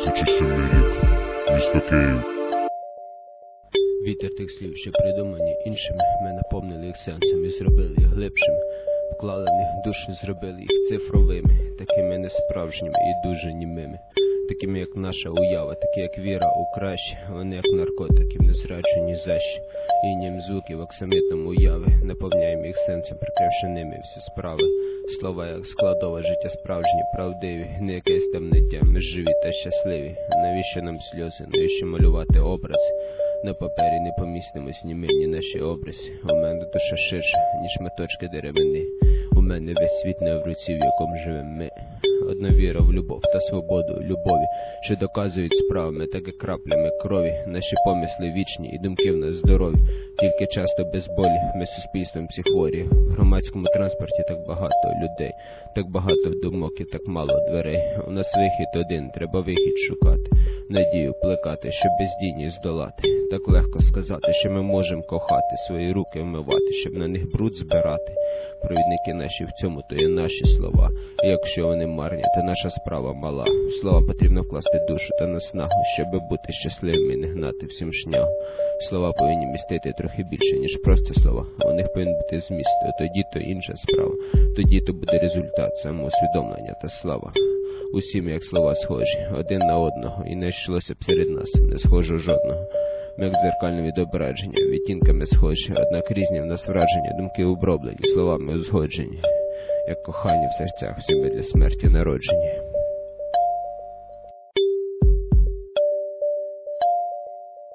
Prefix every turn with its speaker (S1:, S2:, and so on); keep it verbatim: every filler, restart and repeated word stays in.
S1: тисяча сьомий рік. Місто Київ.
S2: Вітер тих слів, що придумані іншими, ми наповнили їх сенсом і зробили їх глибшими. Вклали в них душі, зробили їх цифровими, такими несправжніми і дуже німими. Такими, як наша уява, такі, як віра у краще. Вони, як наркотики, не зраджені за що. І нім звуків оксамитом уяви, наповняємо їх сенсом, прикривши ними всі справи. Слова, як складова, життя справжні, правдиві, не якесь там ниття, ми живі та щасливі. Навіщо нам сльози, навіщо малювати образи? На папері не помістимось ні ми, ні наші образи. У мене душа ширша, ніж шматочки деревини. У мене весь світ не в руці, в якому живемо ми. Одна віра в любов та свободу любові, що доказують справами, так і краплями крові. Наші помисли вічні і думки в нас здорові. Тільки часто без болі, ми суспільством всі хворі. В громадському транспорті так багато людей, так багато думок і так мало дверей. У нас вихід один, треба вихід шукати, надію плекати, щоб бездійність здолати. Так легко сказати, що ми можемо кохати, свої руки вмивати, щоб на них бруд збирати. Провідники наші в цьому, то є наші слова. І якщо вони марні, то наша справа мала. В слова потрібно вкласти душу та наснагу, щоб бути щасливими і не гнати всім шнягу. Слова повинні містити трохи більше, ніж просто слова. У них повинен бути зміст, а тоді то інша справа. Тоді то буде результат, самоусвідомлення та слава. Усі ми, як слова, схожі, один на одного, і не йшлося б серед нас, не схожу жодного. Ми як дзеркальне відображення, відтінками схожі, однак різні в нас враження, думки оброблені, словами узгоджені, як кохання в серцях, всі ми для смерті народжені.